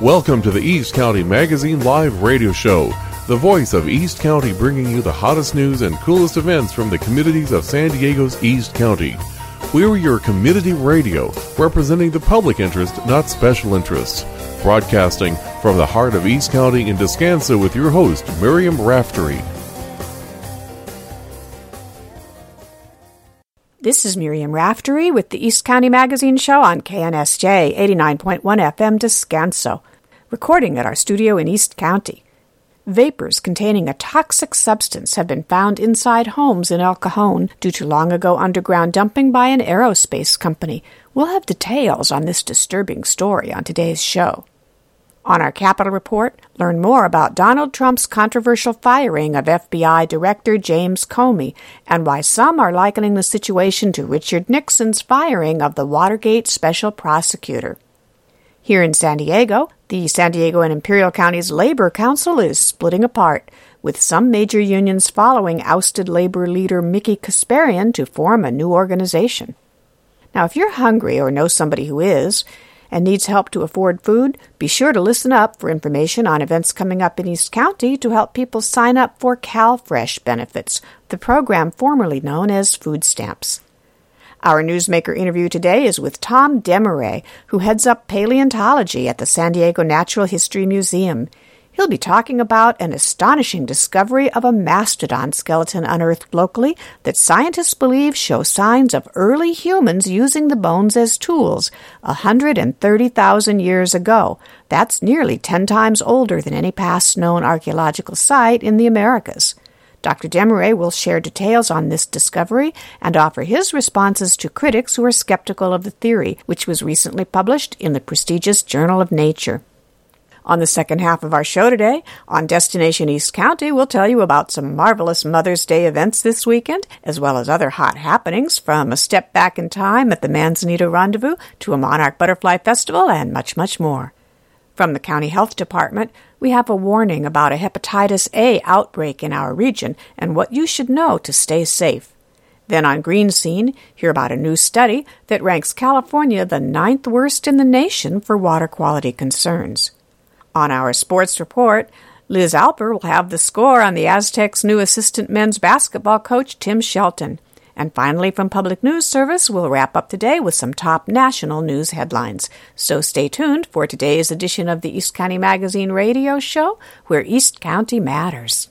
Welcome to the East County Magazine Live Radio Show, the voice of East County, bringing you the hottest news and coolest events from the communities of San Diego's East County. We're your community radio, representing the public interest, not special interests. Broadcasting from the heart of East County in Descanso with your host, Miriam Raftery. This is Miriam Raftery with the East County Magazine Show on KNSJ 89.1 FM Descanso, recording at our studio in East County. Vapors containing a toxic substance have been found inside homes in El Cajon due to long-ago underground dumping by an aerospace company. We'll have details on this disturbing story on today's show. On our Capitol Report, learn more about Donald Trump's controversial firing of FBI Director James Comey and why some are likening the situation to Richard Nixon's firing of the Watergate special prosecutor. Here in San Diego, the San Diego and Imperial Counties Labor Council is splitting apart, with some major unions following ousted labor leader Mickey Kasparian to form a new organization. Now, if you're hungry or know somebody who is, and needs help to afford food, be sure to listen up for information on events coming up in East County to help people sign up for CalFresh benefits, the program formerly known as food stamps. Our newsmaker interview today is with Tom Desmarais, who heads up paleontology at the San Diego Natural History Museum. He'll be talking about an astonishing discovery of a mastodon skeleton unearthed locally that scientists believe show signs of early humans using the bones as tools 130,000 years ago. That's nearly 10 times older than any past known archaeological site in the Americas. Dr. Desmarais will share details on this discovery and offer his responses to critics who are skeptical of the theory, which was recently published in the prestigious Journal of Nature. On the second half of our show today, on Destination East County, we'll tell you about some marvelous Mother's Day events this weekend, as well as other hot happenings, from a step back in time at the Manzanito Rendezvous to a Monarch Butterfly Festival and much, much more. From the County Health Department, we have a warning about a hepatitis A outbreak in our region and what you should know to stay safe. Then on Green Scene, hear about a new study that ranks California the 9th worst in the nation for water quality concerns. On our sports report, Liz Alper will have the score on the Aztecs' new assistant men's basketball coach, Tim Shelton. And finally, from Public News Service, we'll wrap up today with some top national news headlines. So stay tuned for today's edition of the East County Magazine Radio Show, where East County matters.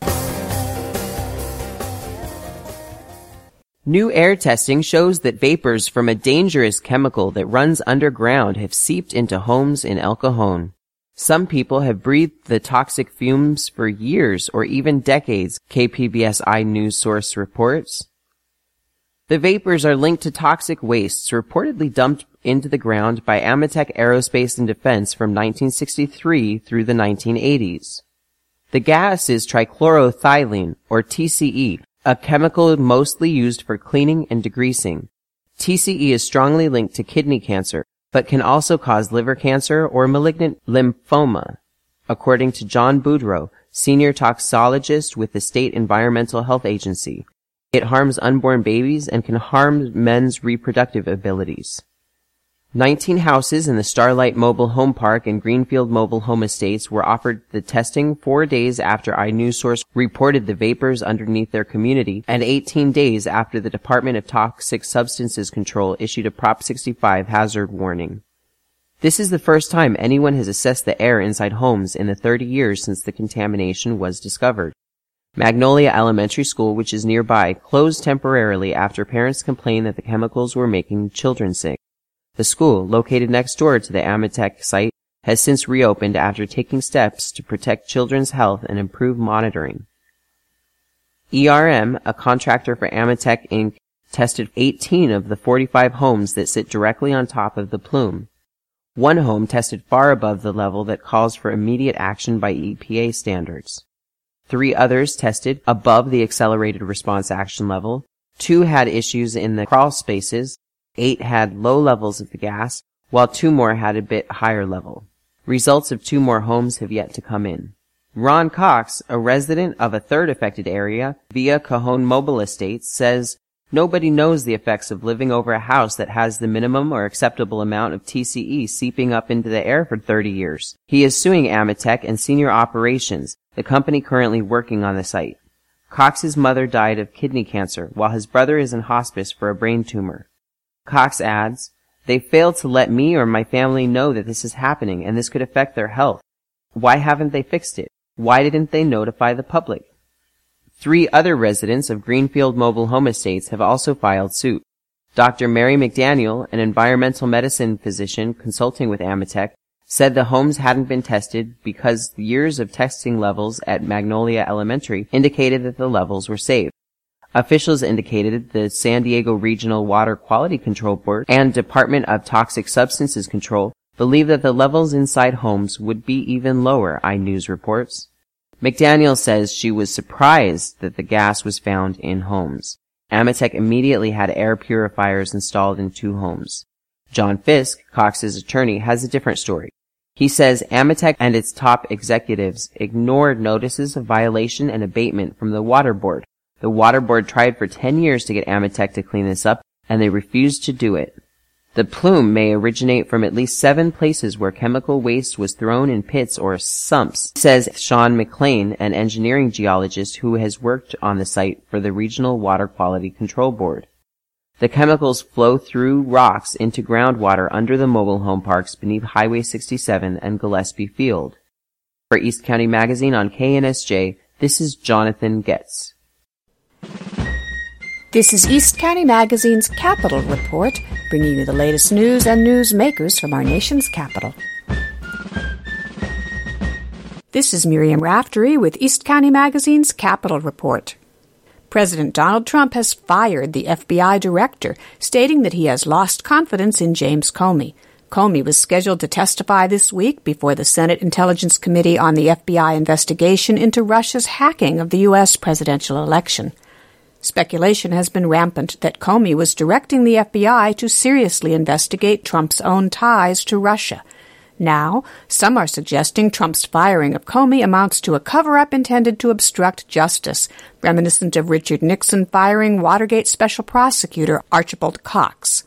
New air testing shows that vapors from a dangerous chemical that runs underground have seeped into homes in El Cajon. Some people have breathed the toxic fumes for years or even decades, KPBS News source reports. The vapors are linked to toxic wastes reportedly dumped into the ground by Amatec Aerospace and Defense from 1963 through the 1980s. The gas is trichloroethylene, or TCE, a chemical mostly used for cleaning and degreasing. TCE is strongly linked to kidney cancer, but can also cause liver cancer or malignant lymphoma, according to John Boudreau, senior toxicologist with the State Environmental Health Agency. It harms unborn babies and can harm men's reproductive abilities. 19 houses in the Starlight Mobile Home Park and Greenfield Mobile Home Estates were offered the testing 4 days after iNewsSource reported the vapors underneath their community and 18 days after the Department of Toxic Substances Control issued a Prop 65 hazard warning. This is the first time anyone has assessed the air inside homes in the 30 years since the contamination was discovered. Magnolia Elementary School, which is nearby, closed temporarily after parents complained that the chemicals were making children sick. The school, located next door to the Amatec site, has since reopened after taking steps to protect children's health and improve monitoring. ERM, a contractor for Amatec Inc., tested 18 of the 45 homes that sit directly on top of the plume. One home tested far above the level that calls for immediate action by EPA standards. 3 others tested above the accelerated response action level. 2 had issues in the crawl spaces. 8 had low levels of the gas, while 2 more had a bit higher level. Results of 2 more homes have yet to come in. Ron Cox, a resident of a third affected area via Cajon Mobile Estates, says Nobody knows the effects of living over a house that has the minimum or acceptable amount of TCE seeping up into the air for 30 years. He is suing Ametek and Senior Operations, the company currently working on the site. Cox's mother died of kidney cancer, while his brother is in hospice for a brain tumor. Cox adds, "They failed to let me or my family know that this is happening and this could affect their health. Why haven't they fixed it? Why didn't they notify the public?" 3 other residents of Greenfield Mobile Home Estates have also filed suit. Dr. Mary McDaniel, an environmental medicine physician consulting with Ametek, said the homes hadn't been tested because years of testing levels at Magnolia Elementary indicated that the levels were safe. Officials indicated the San Diego Regional Water Quality Control Board and Department of Toxic Substances Control believe that the levels inside homes would be even lower, iNews reports. McDaniel says she was surprised that the gas was found in homes. Ametek immediately had air purifiers installed in 2 homes. John Fisk, Cox's attorney, has a different story. He says Ametek and its top executives ignored notices of violation and abatement from the Water Board. The Water Board tried for 10 years to get Ametek to clean this up, and they refused to do it. The plume may originate from at least 7 places where chemical waste was thrown in pits or sumps, says Sean McLean, an engineering geologist who has worked on the site for the Regional Water Quality Control Board. The chemicals flow through rocks into groundwater under the mobile home parks beneath Highway 67 and Gillespie Field. For East County Magazine on KNSJ, this is Jonathan Getz. This is East County Magazine's Capital Report, bringing you the latest news and newsmakers from our nation's capital. This is Miriam Raftery with East County Magazine's Capital Report. President Donald Trump has fired the FBI director, stating that he has lost confidence in James Comey. Comey was scheduled to testify this week before the Senate Intelligence Committee on the FBI investigation into Russia's hacking of the U.S. presidential election. Speculation has been rampant that Comey was directing the FBI to seriously investigate Trump's own ties to Russia. Now, some are suggesting Trump's firing of Comey amounts to a cover-up intended to obstruct justice, reminiscent of Richard Nixon firing Watergate Special Prosecutor Archibald Cox.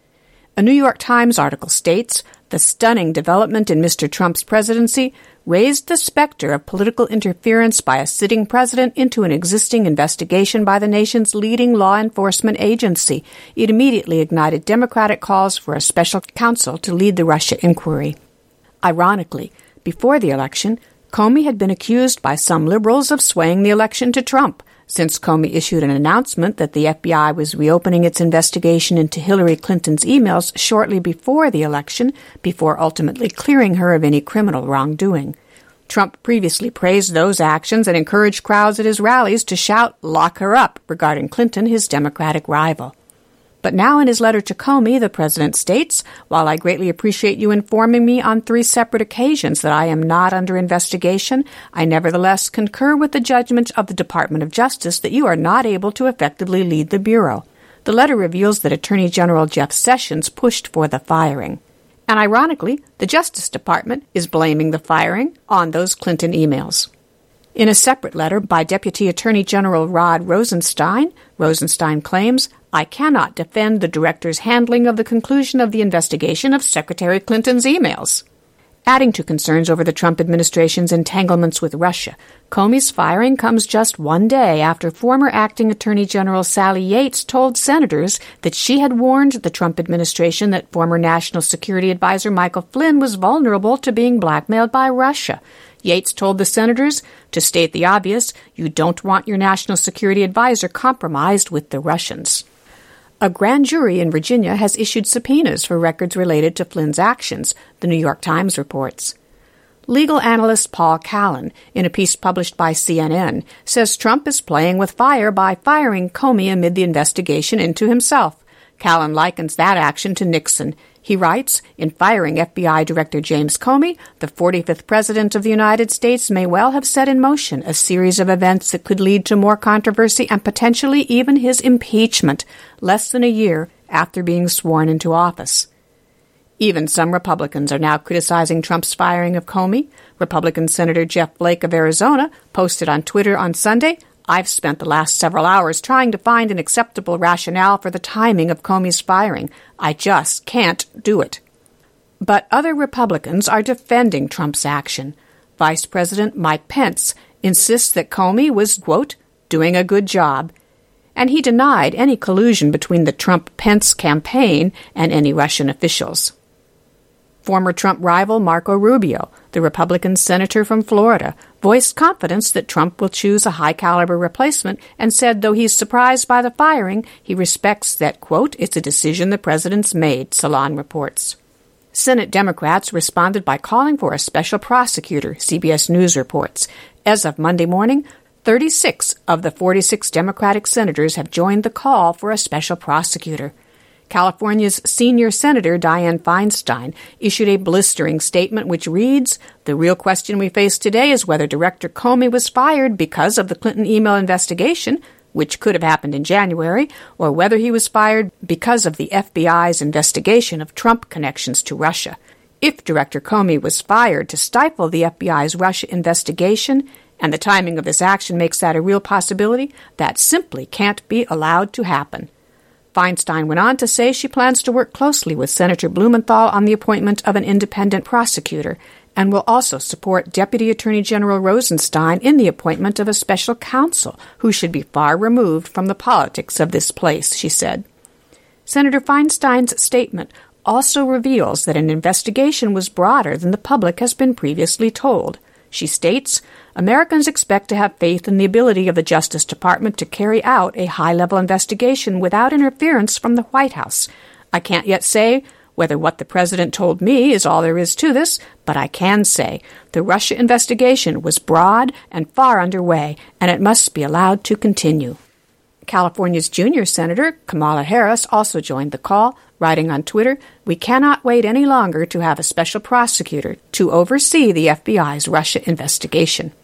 A New York Times article states, "The stunning development in Mr. Trump's presidency raised the specter of political interference by a sitting president into an existing investigation by the nation's leading law enforcement agency. It immediately ignited Democratic calls for a special counsel to lead the Russia inquiry." Ironically, before the election, Comey had been accused by some liberals of swaying the election to Trump. Since Comey issued an announcement that the FBI was reopening its investigation into Hillary Clinton's emails shortly before the election, before ultimately clearing her of any criminal wrongdoing. Trump previously praised those actions and encouraged crowds at his rallies to shout, "Lock her up," regarding Clinton, his Democratic rival. But now in his letter to Comey, the president states, "While I greatly appreciate you informing me on 3 separate occasions that I am not under investigation, I nevertheless concur with the judgment of the Department of Justice that you are not able to effectively lead the Bureau." The letter reveals that Attorney General Jeff Sessions pushed for the firing. And ironically, the Justice Department is blaming the firing on those Clinton emails. In a separate letter by Deputy Attorney General Rod Rosenstein, Rosenstein claims, "I cannot defend the director's handling of the conclusion of the investigation of Secretary Clinton's emails." Adding to concerns over the Trump administration's entanglements with Russia, Comey's firing comes just one day after former acting Attorney General Sally Yates told senators that she had warned the Trump administration that former National Security Advisor Michael Flynn was vulnerable to being blackmailed by Russia. Yates told the senators, "To state the obvious, you don't want your national security advisor compromised with the Russians." A grand jury in Virginia has issued subpoenas for records related to Flynn's actions, the New York Times reports. Legal analyst Paul Callan, in a piece published by CNN, says Trump is playing with fire by firing Comey amid the investigation into himself. Callan likens that action to Nixon. He writes, "In firing FBI Director James Comey, the 45th President of the United States may well have set in motion a series of events that could lead to more controversy and potentially even his impeachment, less than a year after being sworn into office." Even some Republicans are now criticizing Trump's firing of Comey. Republican Senator Jeff Flake of Arizona posted on Twitter on Sunday, I've spent the last several hours trying to find an acceptable rationale for the timing of Comey's firing. I just can't do it. But other Republicans are defending Trump's action. Vice President Mike Pence insists that Comey was, quote, doing a good job, and he denied any collusion between the Trump-Pence campaign and any Russian officials. Former Trump rival Marco Rubio, the Republican senator from Florida, voiced confidence that Trump will choose a high-caliber replacement and said though he's surprised by the firing, he respects that, quote, it's a decision the president's made, Salon reports. Senate Democrats responded by calling for a special prosecutor, CBS News reports. As of Monday morning, 36 of the 46 Democratic senators have joined the call for a special prosecutor. California's senior senator, Dianne Feinstein, issued a blistering statement which reads, "The real question we face today is whether Director Comey was fired because of the Clinton email investigation, which could have happened in January, or whether he was fired because of the FBI's investigation of Trump connections to Russia. If Director Comey was fired to stifle the FBI's Russia investigation, and the timing of this action makes that a real possibility, that simply can't be allowed to happen." Feinstein went on to say she plans to work closely with Senator Blumenthal on the appointment of an independent prosecutor and will also support Deputy Attorney General Rosenstein in the appointment of a special counsel who should be far removed from the politics of this place, she said. Senator Feinstein's statement also reveals that an investigation was broader than the public has been previously told. She states, Americans expect to have faith in the ability of the Justice Department to carry out a high-level investigation without interference from the White House. I can't yet say whether what the President told me is all there is to this, but I can say the Russia investigation was broad and far underway, and it must be allowed to continue. California's junior Senator, Kamala Harris, also joined the call, writing on Twitter, "We cannot wait any longer to have a special prosecutor to oversee the FBI's Russia investigation."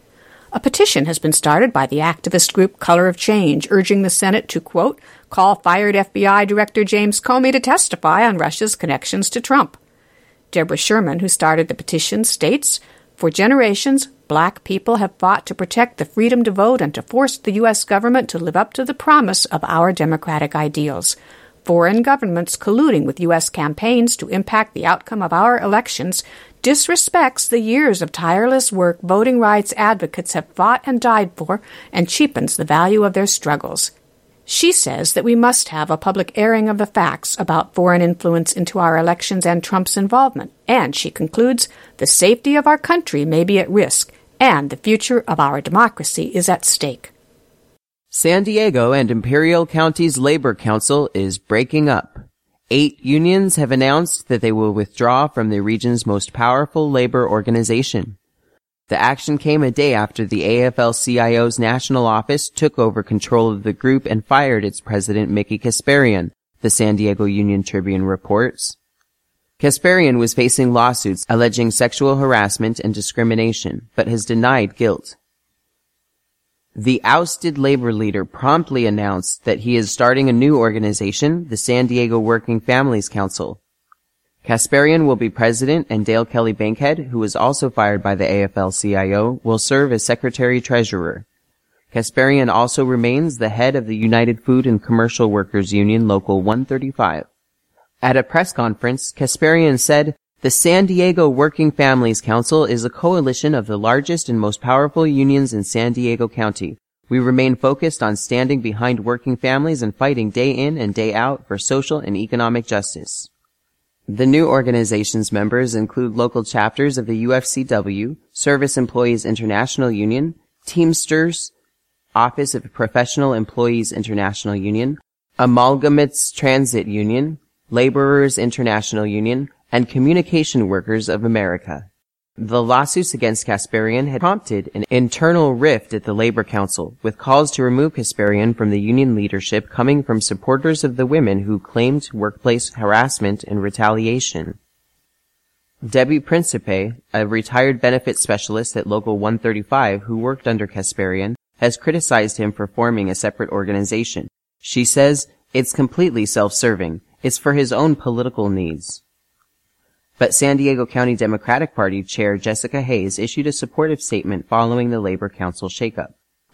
A petition has been started by the activist group Color of Change, urging the Senate to, quote, call fired FBI Director James Comey to testify on Russia's connections to Trump. Deborah Sherman, who started the petition, states, "For generations, black people have fought to protect the freedom to vote and to force the U.S. government to live up to the promise of our democratic ideals. Foreign governments colluding with U.S. campaigns to impact the outcome of our elections disrespects the years of tireless work voting rights advocates have fought and died for and cheapens the value of their struggles." She says that we must have a public airing of the facts about foreign influence into our elections and Trump's involvement. And, she concludes, the safety of our country may be at risk, and the future of our democracy is at stake. San Diego and Imperial County's Labor Council is breaking up. 8 unions have announced that they will withdraw from the region's most powerful labor organization. The action came a day after the AFL-CIO's national office took over control of the group and fired its president, Mickey Kasparian, the San Diego Union Tribune reports. Kasparian was facing lawsuits alleging sexual harassment and discrimination, but has denied guilt. The ousted labor leader promptly announced that he is starting a new organization, the San Diego Working Families Council. Kasparian will be president, and Dale Kelly Bankhead, who was also fired by the AFL-CIO, will serve as secretary-treasurer. Kasparian also remains the head of the United Food and Commercial Workers Union Local 135. At a press conference, Kasparian said, "The San Diego Working Families Council is a coalition of the largest and most powerful unions in San Diego County. We remain focused on standing behind working families and fighting day in and day out for social and economic justice." The new organization's members include local chapters of the UFCW, Service Employees International Union, Teamsters, Office of Professional Employees International Union, Amalgamates Transit Union, Laborers International Union, and Communication Workers of America. The lawsuits against Kasparian had prompted an internal rift at the Labor Council, with calls to remove Kasparian from the union leadership coming from supporters of the women who claimed workplace harassment and retaliation. Debbie Principe, a retired benefits specialist at Local 135 who worked under Kasparian, has criticized him for forming a separate organization. She says, "It's completely self-serving. It's for his own political needs." But San Diego County Democratic Party Chair Jessica Hayes issued a supportive statement following the Labor Council shakeup.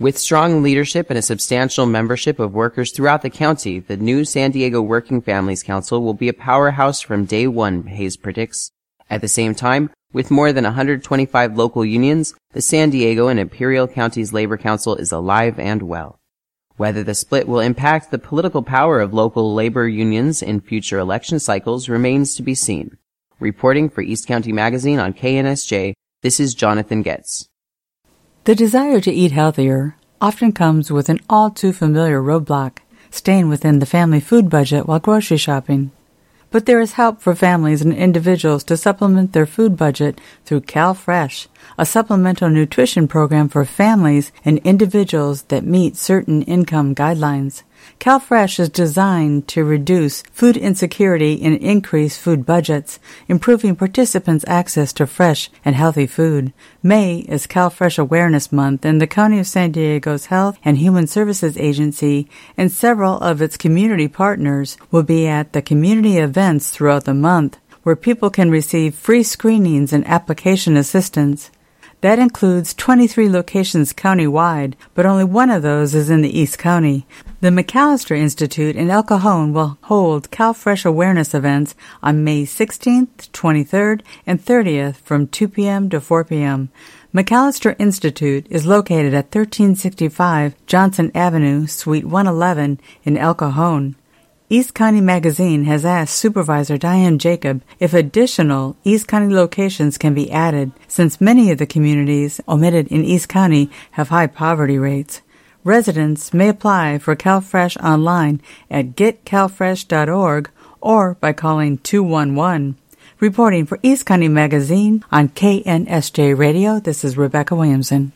With strong leadership and a substantial membership of workers throughout the county, the new San Diego Working Families Council will be a powerhouse from day one, Hayes predicts. At the same time, with more than 125 local unions, the San Diego and Imperial Counties Labor Council is alive and well. Whether the split will impact the political power of local labor unions in future election cycles remains to be seen. Reporting for East County Magazine on KNSJ, this is Jonathan Getz. The desire to eat healthier often comes with an all-too-familiar roadblock, staying within the family food budget while grocery shopping. But there is help for families and individuals to supplement their food budget through CalFresh, a supplemental nutrition program for families and individuals that meet certain income guidelines. CalFresh is designed to reduce food insecurity and increase food budgets, improving participants' access to fresh and healthy food. May is CalFresh Awareness Month, and the County of San Diego's Health and Human Services Agency and several of its community partners will be at the community events throughout the month, where people can receive free screenings and application assistance. That includes 23 locations countywide, but only one of those is in the East County. The McAllister Institute in El Cajon will hold CalFresh awareness events on May 16th, 23rd, and 30th from 2 p.m. to 4 p.m. McAllister Institute is located at 1365 Johnson Avenue, Suite 111 in El Cajon. East County Magazine has asked Supervisor Diane Jacob if additional East County locations can be added, since many of the communities omitted in East County have high poverty rates. Residents may apply for CalFresh online at getcalfresh.org or by calling 211. Reporting for East County Magazine on KNSJ Radio, this is Rebecca Williamson.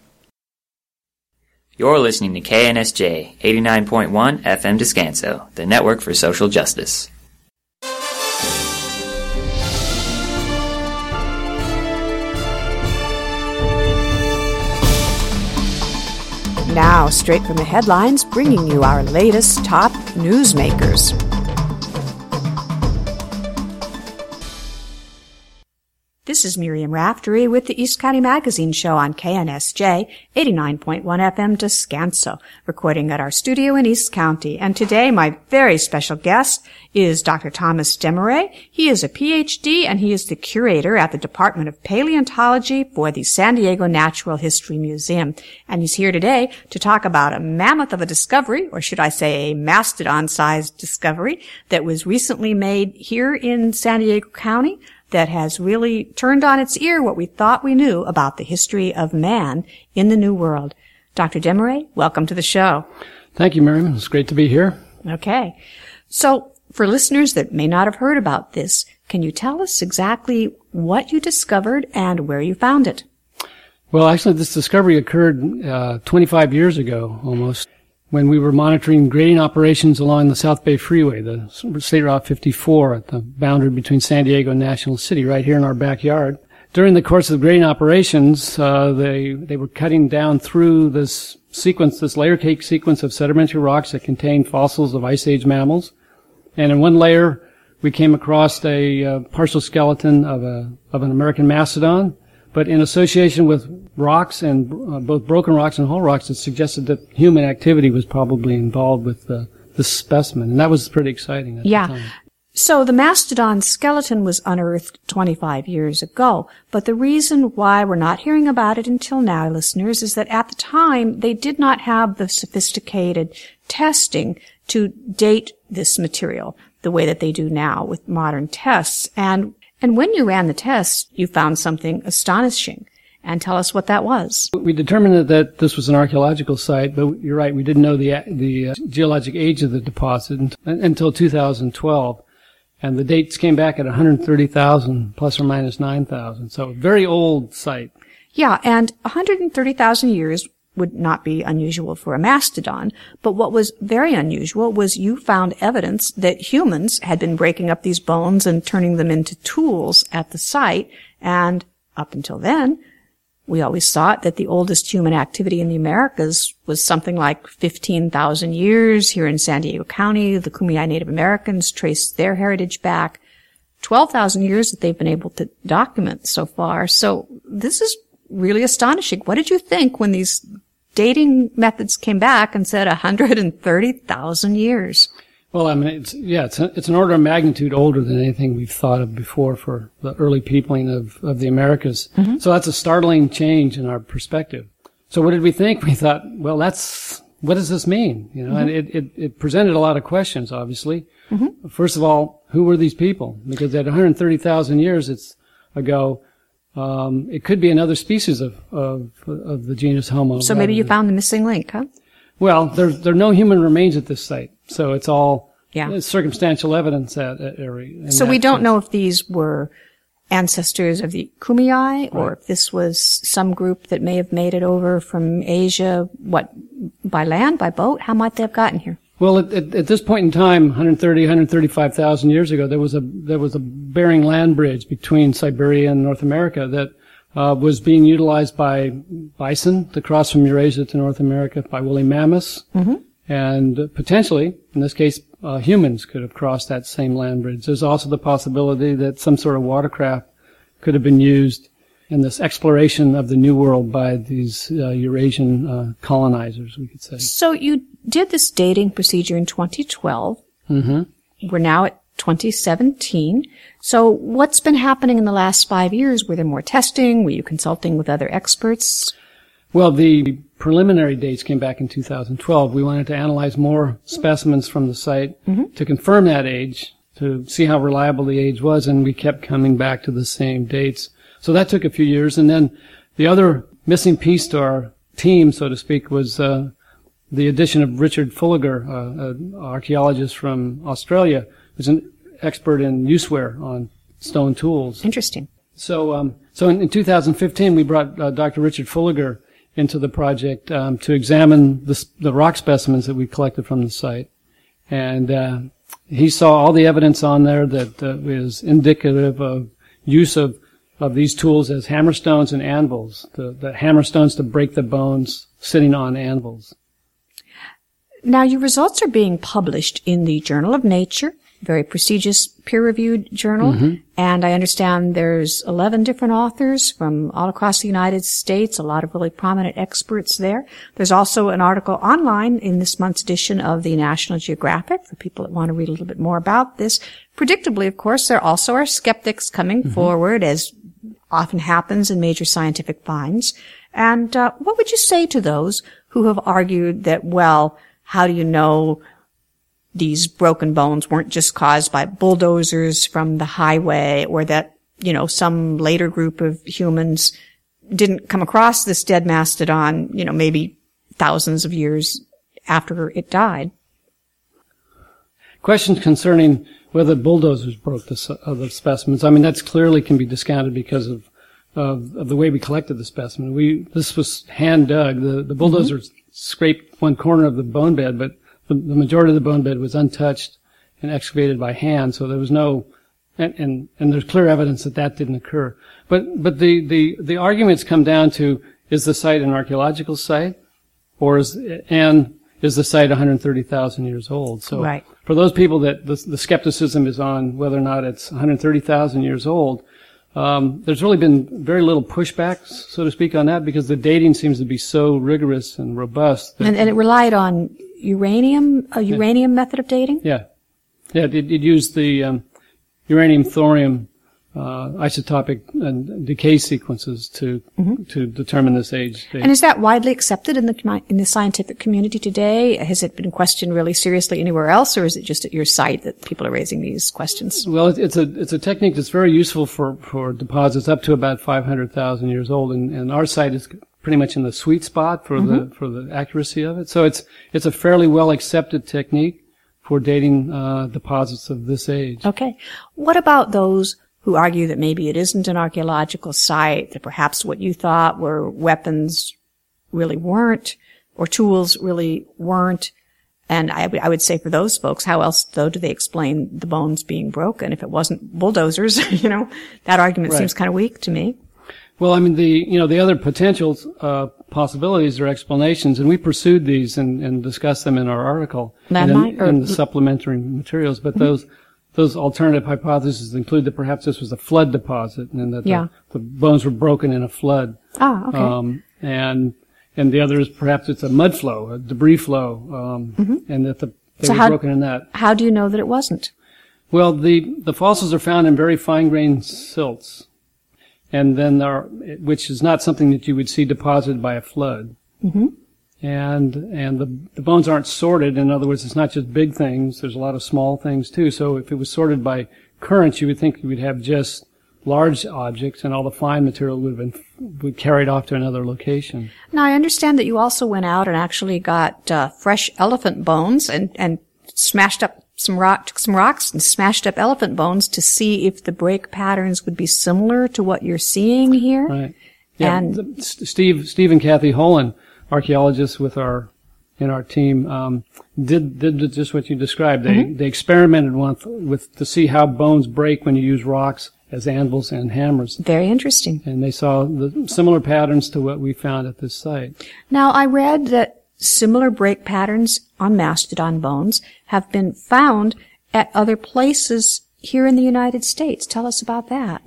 You're listening to KNSJ 89.1 FM Descanso, the network for social justice. Now, straight from the headlines, bringing you our latest top newsmakers. This is Miriam Raftery with the East County Magazine Show on KNSJ 89.1 FM Descanso, recording at our studio in East County. And today, my very special guest is Dr. Thomas Desmarais. He is a PhD and he is the curator at the Department of Paleontology for the San Diego Natural History Museum. And he's here today to talk about a mammoth of a discovery, or should I say a mastodon-sized discovery, that was recently made here in San Diego County, that has really turned on its ear what we thought we knew about the history of man in the New World. Dr. Desmarais, welcome to the show. Thank you, Miriam. It's great to be here. Okay. So, for listeners that may not have heard about this, can you tell us exactly what you discovered and where you found it? Well, actually, this discovery occurred 25 years ago, almost, when we were monitoring grading operations along the South Bay Freeway, the State Route 54 at the boundary between San Diego and National City, right here in our backyard. During the course of grading operations, they were cutting down through this sequence, this layer cake sequence of sedimentary rocks that contain fossils of Ice Age mammals. And in one layer, we came across a partial skeleton of an American mastodon. But in association with rocks and both broken rocks and whole rocks, it suggested that human activity was probably involved with this specimen. And that was pretty exciting at the time. So the mastodon skeleton was unearthed 25 years ago. But the reason why we're not hearing about it until now, listeners, is that at the time they did not have the sophisticated testing to date this material the way that they do now with modern tests. And when you ran the tests, you found something astonishing. And tell us what that was. We determined that this was an archaeological site, but you're right, we didn't know the geologic age of the deposit until 2012. And the dates came back at 130,000 plus or minus 9,000. So a very old site. Yeah, and 130,000 years would not be unusual for a mastodon, but what was very unusual was you found evidence that humans had been breaking up these bones and turning them into tools at the site, and up until then, we always thought that the oldest human activity in the Americas was something like 15,000 years. Here in San Diego County, the Kumeyaay Native Americans traced their heritage back 12,000 years that they've been able to document so far. So this is really astonishing. What did you think when these dating methods came back and said 130,000 years. Well, I mean, it's an order of magnitude older than anything we've thought of before for the early peopling of the Americas. Mm-hmm. So that's a startling change in our perspective. So what did we think? We thought, well, what does this mean? You know, mm-hmm. and it presented a lot of questions, obviously. Mm-hmm. First of all, who were these people? Because at 130,000 years ago, it could be another species of the genus Homo. So maybe you found the missing link, huh? Well, there are no human remains at this site, so it's all circumstantial evidence So we don't know if these were ancestors of the Kumeyaay, or if this was some group that may have made it over from Asia, by land, by boat? How might they have gotten here? Well, at this point in time, 135,000 years ago, there was a Bering land bridge between Siberia and North America that was being utilized by bison to cross from Eurasia to North America, by woolly mammoths, mm-hmm. and potentially, in this case, humans could have crossed that same land bridge. There's also the possibility that some sort of watercraft could have been used in this exploration of the New World by these Eurasian colonizers, we could say. So you did this dating procedure in 2012. Mm-hmm. We're now at 2017. So what's been happening in the last 5 years? Were there more testing? Were you consulting with other experts? Well, the preliminary dates came back in 2012. We wanted to analyze more specimens from the site mm-hmm. to confirm that age, to see how reliable the age was, and we kept coming back to the same dates. So that took a few years. And then the other missing piece to our team, so to speak, was the addition of Richard Fulliger, an archaeologist from Australia, who's an expert in useware on stone tools. Interesting. So in 2015, we brought Dr. Richard Fulliger into the project to examine the rock specimens that we collected from the site. And he saw all the evidence on there that is indicative of use of these tools as hammerstones and anvils, the hammerstones to break the bones sitting on anvils. Now, your results are being published in the Journal of Nature, very prestigious peer-reviewed journal, mm-hmm. and I understand there's 11 different authors from all across the United States, a lot of really prominent experts there. There's also an article online in this month's edition of the National Geographic for people that want to read a little bit more about this. Predictably, of course, there also are skeptics coming mm-hmm. forward, as often happens in major scientific finds. And what would you say to those who have argued that, well, how do you know these broken bones weren't just caused by bulldozers from the highway, or that, some later group of humans didn't come across this dead mastodon, maybe thousands of years after it died? Questions concerning whether bulldozers broke the specimens. I mean, that's clearly can be discounted because of the way we collected the specimen. This was hand dug. The bulldozers mm-hmm. scraped one corner of the bone bed, but the majority of the bone bed was untouched and excavated by hand, so there was no, and there's clear evidence that didn't occur. But the arguments come down to, is the site an archaeological site, or is the site 130,000 years old? So right. For those people that the skepticism is on whether or not it's 130,000 years old, there's really been very little pushback, so to speak, on that, because the dating seems to be so rigorous and robust. And it relied on uranium method of dating? Yeah. It used the uranium-thorium isotopic decay sequences to determine this age. And is that widely accepted in the scientific community today? Has it been questioned really seriously anywhere else, or is it just at your site that people are raising these questions? Well, it's a technique that's very useful for deposits up to about 500,000 years old, and our site is pretty much in the sweet spot for the accuracy of it. So it's a fairly well accepted technique for dating deposits of this age. Okay. What about those who argue that maybe it isn't an archaeological site, that perhaps what you thought were weapons really weren't, or tools really weren't? And I would say for those folks, how else, though, do they explain the bones being broken? If it wasn't bulldozers, that argument right. seems kind of weak to me. Well, I mean, the other potential possibilities or explanations, and we pursued these and discussed them in our article in the supplementary materials, but those alternative hypotheses include that perhaps this was a flood deposit and that the bones were broken in a flood. Ah, okay. And and the other is perhaps it's a mud flow, a debris flow, and that they were broken in that. How do you know that it wasn't? Well, the fossils are found in very fine-grained silts, and then which is not something that you would see deposited by a flood. Mm-hmm. And the bones aren't sorted. In other words, it's not just big things. There's a lot of small things too. So if it was sorted by currents, you would think you would have just large objects, and all the fine material would have been carried off to another location. Now, I understand that you also went out and actually got fresh elephant bones and smashed up took some rocks and smashed up elephant bones to see if the break patterns would be similar to what you're seeing here. Right. Yeah. And Steve and Kathy Holen, archaeologists in our team, did just what you described. They experimented with to see how bones break when you use rocks as anvils and hammers. Very interesting. And they saw the similar patterns to what we found at this site. Now, I read that similar break patterns on mastodon bones have been found at other places here in the United States. Tell us about that.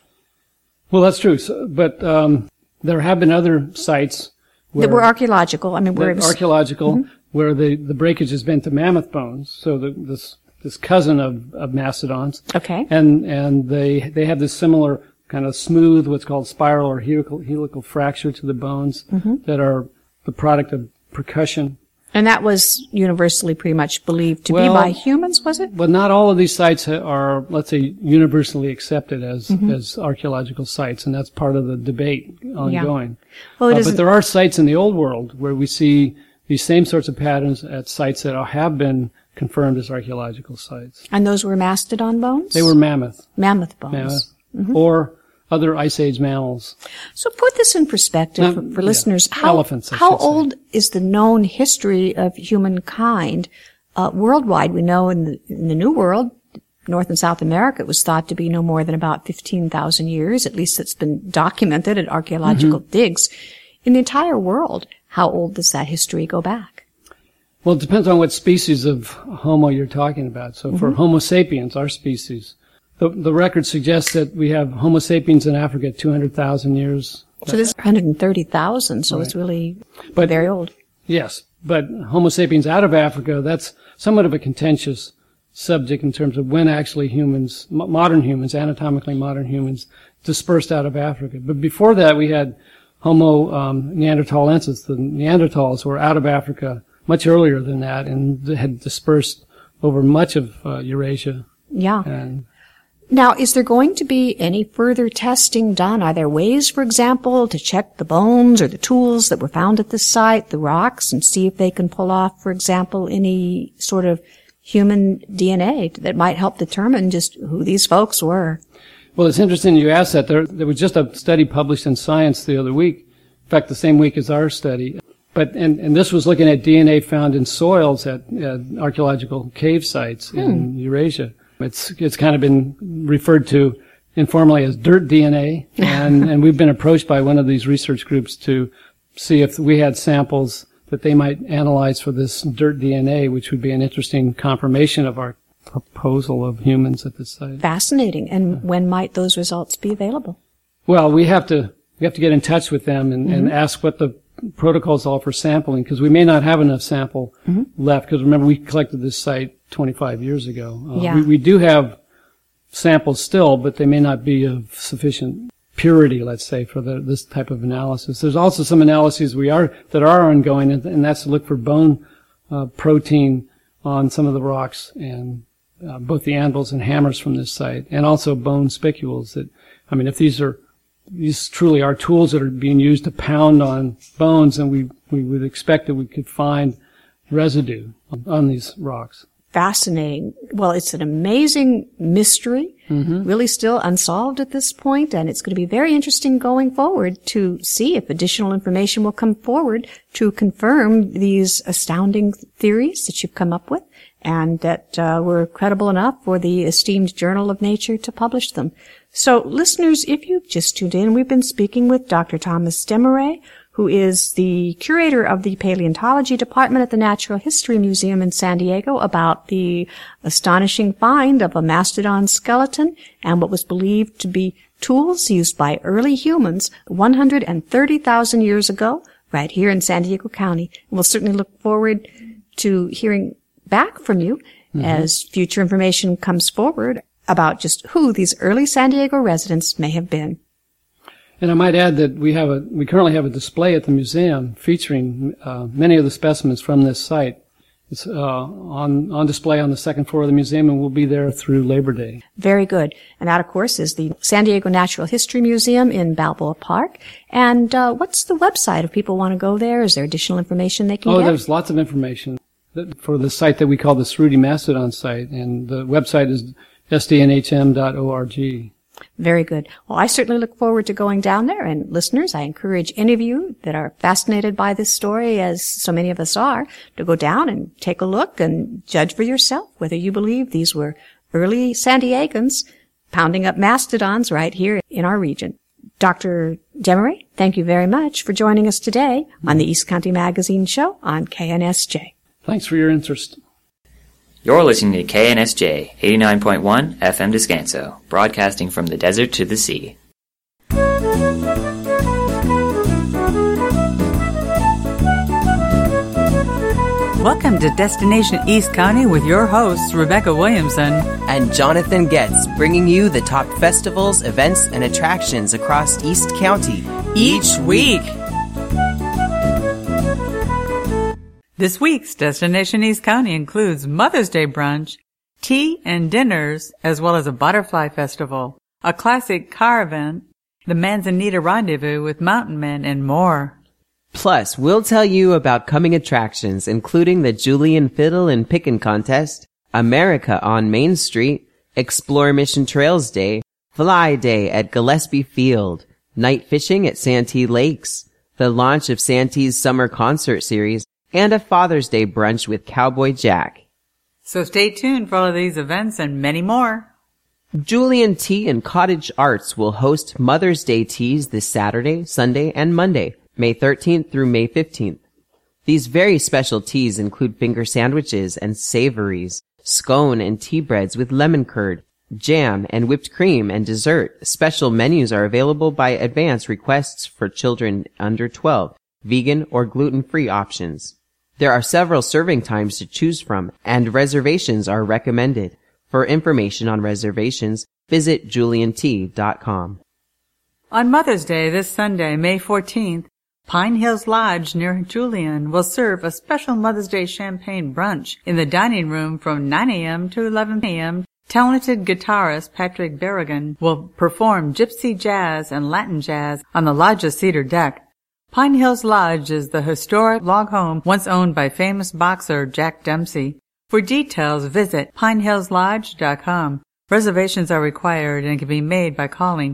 Well, that's true. But there have been other sites that were archaeological. I mean, where where the breakage has been to mammoth bones. So this cousin of mastodons. Okay. And they have this similar kind of smooth, what's called spiral or helical fracture to the bones that are the product of percussion. And that was universally pretty much believed to be by humans, was it? But not all of these sites are, let's say, universally accepted as archaeological sites, and that's part of the debate ongoing. Yeah. Well, but there are sites in the old world where we see these same sorts of patterns at sites that have been confirmed as archaeological sites. And those were mastodon bones? They were mammoth. Mammoth bones. Or other Ice Age mammals. So put this in perspective for listeners. Elephants, how old is the known history of humankind worldwide? We know in the New World, North and South America, it was thought to be no more than about 15,000 years. At least it's been documented at archaeological digs. In the entire world, how old does that history go back? Well, it depends on what species of Homo you're talking about. So for Homo sapiens, our species, the record suggests that we have Homo sapiens in Africa 200,000 years. So this is 130,000, so it's really very old. Yes, but Homo sapiens out of Africa, that's somewhat of a contentious subject in terms of when actually humans, modern humans, anatomically modern humans, dispersed out of Africa. But before that, we had Homo neanderthalensis. The Neanderthals were out of Africa much earlier than that and had dispersed over much of Eurasia. Yeah. And now, is there going to be any further testing done? Are there ways, for example, to check the bones or the tools that were found at this site, the rocks, and see if they can pull off, for example, any sort of human DNA that might help determine just who these folks were? Well, it's interesting you asked that. There was just a study published in Science the other week, in fact, the same week as our study. But and this was looking at DNA found in soils at archaeological cave sites in Eurasia. It's kind of been referred to informally as dirt DNA, and we've been approached by one of these research groups to see if we had samples that they might analyze for this dirt DNA, which would be an interesting confirmation of our proposal of humans at this site. Fascinating. And when might those results be available? Well, we have to get in touch with them and ask what the protocols are for sampling, because we may not have enough sample left, because remember, we collected this site 25 years ago. We do have samples still, but they may not be of sufficient purity, let's say, for this type of analysis. There's also some analyses that are ongoing, and that's to look for bone protein on some of the rocks and both the anvils and hammers from this site, and also bone spicules. If these truly are tools that are being used to pound on bones, and we would expect that we could find residue on these rocks. Fascinating. Well, it's an amazing mystery, really still unsolved at this point, and it's going to be very interesting going forward to see if additional information will come forward to confirm these astounding theories that you've come up with, and that were credible enough for the esteemed Journal of Nature to publish them. So, listeners, if you've just tuned in, we've been speaking with Dr. Thomas Desmarais, who is the curator of the Paleontology Department at the Natural History Museum in San Diego, about the astonishing find of a mastodon skeleton and what was believed to be tools used by early humans 130,000 years ago right here in San Diego County. And we'll certainly look forward to hearing back from you as future information comes forward about just who these early San Diego residents may have been. And I might add that we currently have a display at the museum featuring many of the specimens from this site. It's on display on the second floor of the museum, and we'll be there through Labor Day. Very good. And that, of course, is the San Diego Natural History Museum in Balboa Park. And what's the website if people want to go there? Is there additional information they can get? Oh, there's lots of information for the site that we call the Cerruti Mastodon site, and the website is sdnhm.org. Very good. Well, I certainly look forward to going down there. And listeners, I encourage any of you that are fascinated by this story, as so many of us are, to go down and take a look and judge for yourself whether you believe these were early San Diegans pounding up mastodons right here in our region. Dr. Demery, thank you very much for joining us today on the East County Magazine Show on KNSJ. Thanks for your interest. You're listening to KNSJ 89.1 FM Descanso, broadcasting from the desert to the sea. Welcome to Destination East County with your hosts, Rebecca Williamson and Jonathan Getz, bringing you the top festivals, events, and attractions across East County each week. This week's Destination East County includes Mother's Day brunch, tea and dinners, as well as a butterfly festival, a classic car event, the Manzanita Rendezvous with mountain men, and more. Plus, we'll tell you about coming attractions, including the Julian Fiddle and Pickin' Contest, America on Main Street, Explore Mission Trails Day, Fly Day at Gillespie Field, night fishing at Santee Lakes, the launch of Santee's Summer Concert Series, and a Father's Day brunch with Cowboy Jack. So stay tuned for all of these events and many more. Julian Tea and Cottage Arts will host Mother's Day teas this Saturday, Sunday, and Monday, May 13th through May 15th. These very special teas include finger sandwiches and savories, scone and tea breads with lemon curd, jam and whipped cream, and dessert. Special menus are available by advance requests for children under 12, vegan or gluten-free options. There are several serving times to choose from, and reservations are recommended. For information on reservations, visit juliantea.com. On Mother's Day this Sunday, May 14th, Pine Hills Lodge near Julian will serve a special Mother's Day champagne brunch in the dining room from 9 a.m. to 11 a.m. Talented guitarist Patrick Berrigan will perform gypsy jazz and Latin jazz on the lodge's cedar deck. Pine Hills Lodge is the historic log home once owned by famous boxer Jack Dempsey. For details, visit pinehillslodge.com. Reservations are required and can be made by calling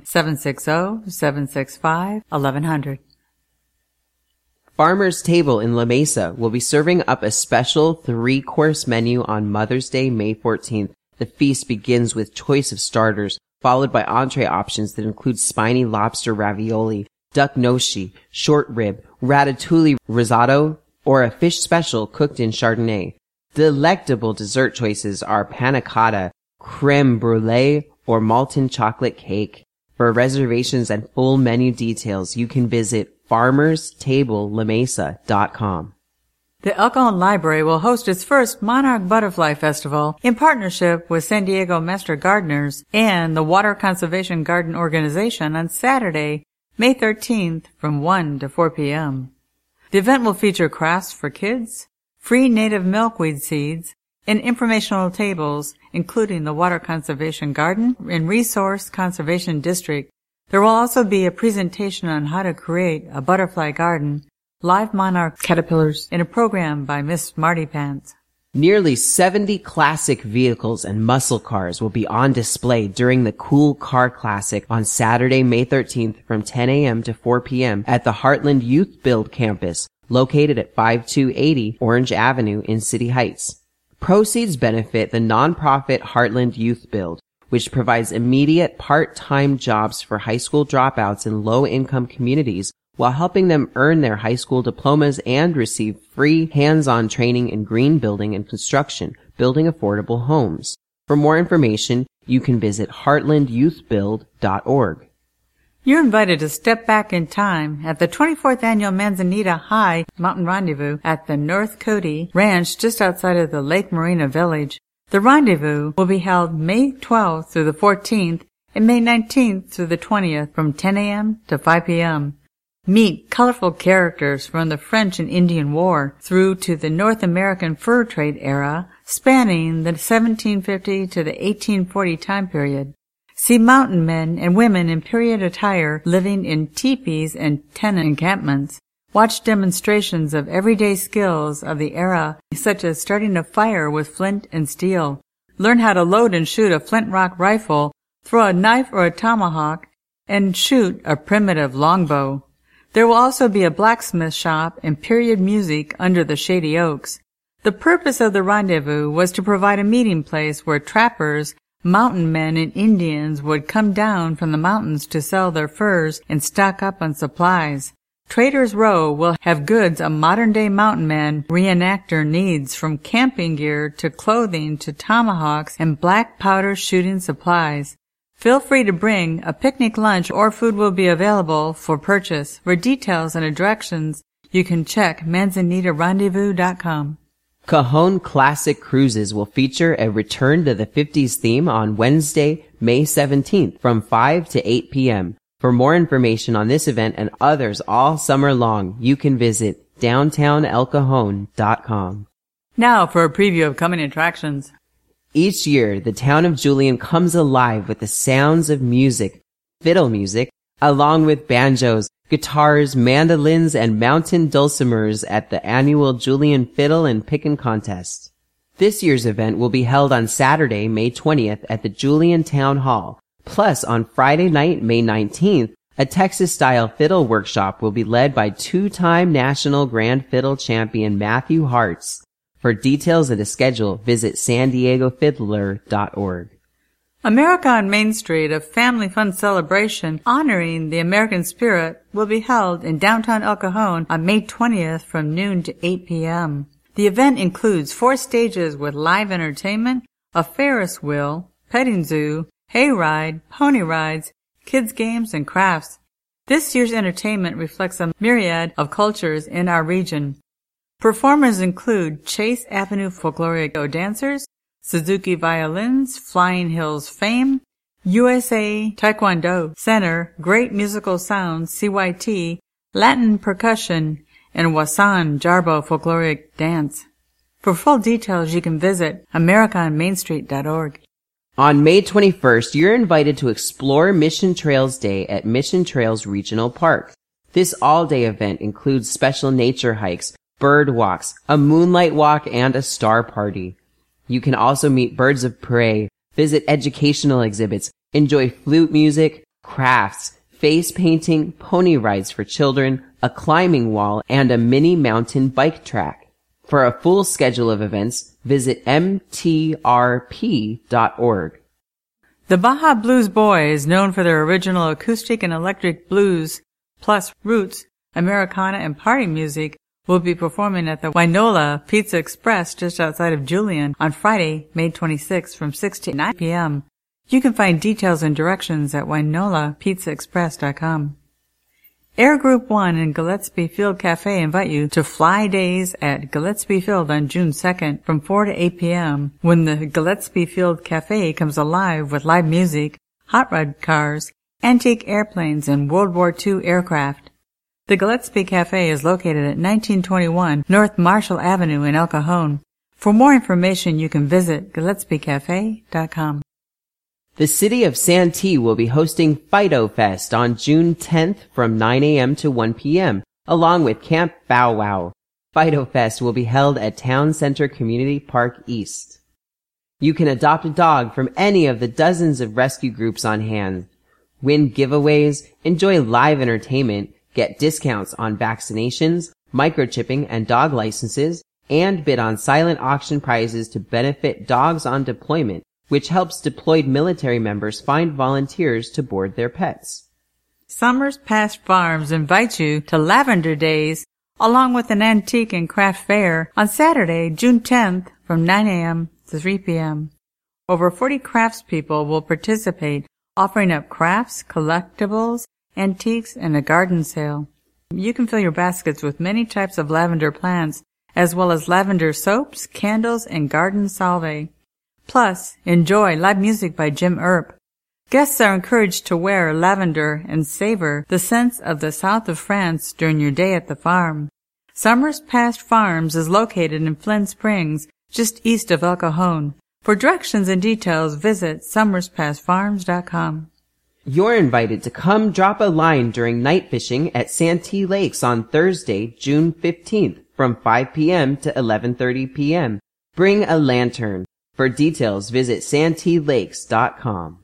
760-765-1100. Farmer's Table in La Mesa will be serving up a special 3-course menu on Mother's Day, May 14th. The feast begins with choice of starters, followed by entree options that include spiny lobster ravioli, duck noshi, short rib, ratatouille risotto, or a fish special cooked in Chardonnay. Delectable dessert choices are panna cotta, creme brulee, or molten chocolate cake. For reservations and full menu details, you can visit farmerstable.lamesa.com. The El Cajon Library will host its first Monarch Butterfly Festival in partnership with San Diego Master Gardeners and the Water Conservation Garden Organization on Saturday, May 13th from 1 to 4 p.m. The event will feature crafts for kids, free native milkweed seeds, and informational tables, including the Water Conservation Garden and Resource Conservation District. There will also be a presentation on how to create a butterfly garden, live monarch caterpillars, and a program by Miss Marty Pants. Nearly 70 classic vehicles and muscle cars will be on display during the Cool Car Classic on Saturday, May 13th from 10 a.m. to 4 p.m. at the Heartland Youth Build campus, located at 5280 Orange Avenue in City Heights. Proceeds benefit the nonprofit Heartland Youth Build, which provides immediate part-time jobs for high school dropouts in low-income communities while helping them earn their high school diplomas and receive free hands-on training in green building and construction, building affordable homes. For more information, you can visit heartlandyouthbuild.org. You're invited to step back in time at the 24th Annual Manzanita High Mountain Rendezvous at the North Cody Ranch just outside of the Lake Marina Village. The rendezvous will be held May 12th through the 14th and May 19th through the 20th from 10 a.m. to 5 p.m. Meet colorful characters from the French and Indian War through to the North American fur trade era spanning the 1750 to the 1840 time period. See mountain men and women in period attire living in teepees and tent encampments. Watch demonstrations of everyday skills of the era, such as starting a fire with flint and steel. Learn how to load and shoot a flintlock rifle, throw a knife or a tomahawk, and shoot a primitive longbow. There will also be a blacksmith shop and period music under the shady oaks. The purpose of the rendezvous was to provide a meeting place where trappers, mountain men, and Indians would come down from the mountains to sell their furs and stock up on supplies. Traders Row will have goods a modern-day mountain man reenactor needs, from camping gear to clothing to tomahawks and black powder shooting supplies. Feel free to bring a picnic lunch or food will be available for purchase. For details and directions, you can check manzanitarendezvous.com. Cajon Classic Cruises will feature a return to the 50s theme on Wednesday, May 17th from 5 to 8 p.m. For more information on this event and others all summer long, you can visit downtownelcajon.com. Now for a preview of coming attractions. Each year, the town of Julian comes alive with the sounds of music, fiddle music, along with banjos, guitars, mandolins, and mountain dulcimers at the annual Julian Fiddle and Pickin' Contest. This year's event will be held on Saturday, May 20th at the Julian Town Hall. Plus, on Friday night, May 19th, a Texas-style fiddle workshop will be led by two-time national grand fiddle champion Matthew Hartz. For details and a schedule, visit SanDiegoFiddler.org. America on Main Street, a family fun celebration honoring the American spirit, will be held in downtown El Cajon on May 20th from noon to 8 p.m. The event includes 4 stages with live entertainment, a Ferris wheel, petting zoo, hayride, pony rides, kids games, and crafts. This year's entertainment reflects a myriad of cultures in our region. Performers include Chase Avenue Folkloric Dancers, Suzuki Violins, Flying Hills Fame, USA Taekwondo Center, Great Musical Sounds, CYT, Latin Percussion, and Wasan Jarbo Folkloric Dance. For full details, you can visit AmericaOnMainStreet.org. On May 21st, you're invited to explore Mission Trails Day at Mission Trails Regional Park. This all-day event includes special nature hikes, bird walks, a moonlight walk, and a star party. You can also meet birds of prey, visit educational exhibits, enjoy flute music, crafts, face painting, pony rides for children, a climbing wall, and a mini mountain bike track. For a full schedule of events, visit mtrp.org. The Baja Blues Boys, known for their original acoustic and electric blues, plus roots, Americana, and party music, will be performing at the Wainola Pizza Express just outside of Julian on Friday, May 26th from 6 to 9 p.m. You can find details and directions at wainolapizzaexpress.com. Air Group 1 and Gillespie Field Cafe invite you to Fly Days at Gillespie Field on June 2nd from 4 to 8 p.m. when the Gillespie Field Cafe comes alive with live music, hot rod cars, antique airplanes, and World War II aircraft. The Gillespie Cafe is located at 1921 North Marshall Avenue in El Cajon. For more information, you can visit GillespieCafe.com. The city of Santee will be hosting Fido Fest on June 10th from 9 a.m. to 1 p.m., along with Camp Bow Wow. Fido Fest will be held at Town Center Community Park East. You can adopt a dog from any of the dozens of rescue groups on hand, win giveaways, enjoy live entertainment, get discounts on vaccinations, microchipping, and dog licenses, and bid on silent auction prizes to benefit Dogs on Deployment, which helps deployed military members find volunteers to board their pets. Summers Past Farms invites you to Lavender Days, along with an antique and craft fair on Saturday, June 10th from 9 a.m. to 3 p.m. Over 40 craftspeople will participate, offering up crafts, collectibles, antiques, and a garden sale. You can fill your baskets with many types of lavender plants, as well as lavender soaps, candles, and garden salve. Plus, enjoy live music by Jim Earp. Guests are encouraged to wear lavender and savor the scents of the south of France during your day at the farm. Summers Past Farms is located in Flint Springs, just east of El Cajon. For directions and details, visit summerspastfarms.com. You're invited to come drop a line during night fishing at Santee Lakes on Thursday, June 15th from 5 p.m. to 11:30 p.m. Bring a lantern. For details, visit santeelakes.com.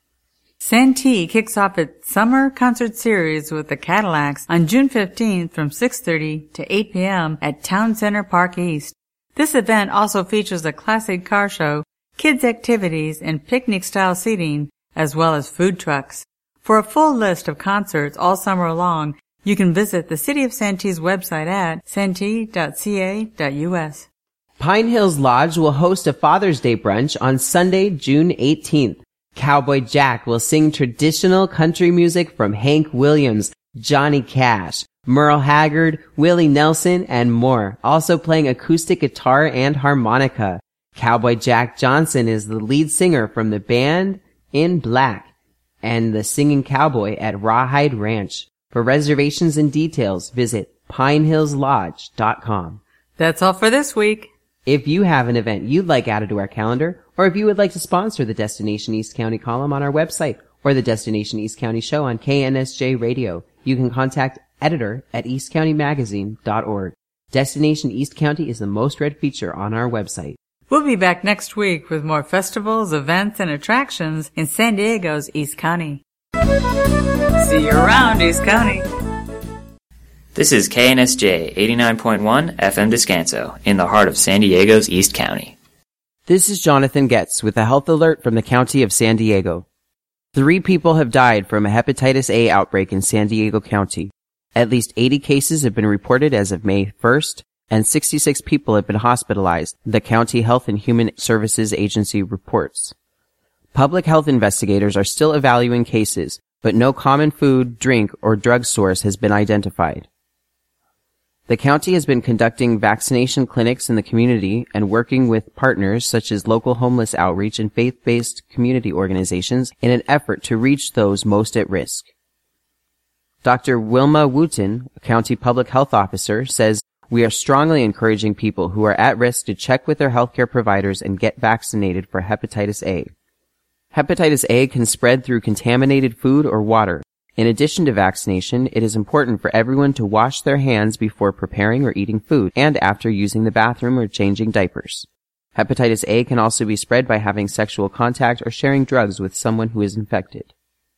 Santee kicks off its summer concert series with the Cadillacs on June 15th from 6:30 to 8 p.m. at Town Center Park East. This event also features a classic car show, kids' activities, and picnic-style seating, as well as food trucks. For a full list of concerts all summer long, you can visit the City of Santee's website at santee.ca.us. Pine Hills Lodge will host a Father's Day brunch on Sunday, June 18th. Cowboy Jack will sing traditional country music from Hank Williams, Johnny Cash, Merle Haggard, Willie Nelson, and more, also playing acoustic guitar and harmonica. Cowboy Jack Johnson is the lead singer from the band In Black and the singing cowboy at Rawhide Ranch. For reservations and details, visit pinehillslodge.com. That's all for this week. If you have an event you'd like added to our calendar, or if you would like to sponsor the Destination East County column on our website or the Destination East County show on KNSJ Radio, you can contact editor@eastcountymagazine.org. Destination East County is the most read feature on our website. We'll be back next week with more festivals, events, and attractions in San Diego's East County. See you around, East County. This is KNSJ 89.1 FM Descanso, in the heart of San Diego's East County. This is Jonathan Getz with a health alert from the County of San Diego. 3 people have died from a hepatitis A outbreak in San Diego County. At least 80 cases have been reported as of May 1st, and 66 people have been hospitalized, the County Health and Human Services Agency reports. Public health investigators are still evaluating cases, but no common food, drink, or drug source has been identified. The county has been conducting vaccination clinics in the community and working with partners such as local homeless outreach and faith-based community organizations in an effort to reach those most at risk. Dr. Wilma Wooten, a county public health officer, says, "We are strongly encouraging people who are at risk to check with their healthcare providers and get vaccinated for hepatitis A. Hepatitis A can spread through contaminated food or water. In addition to vaccination, it is important for everyone to wash their hands before preparing or eating food and after using the bathroom or changing diapers. Hepatitis A can also be spread by having sexual contact or sharing drugs with someone who is infected."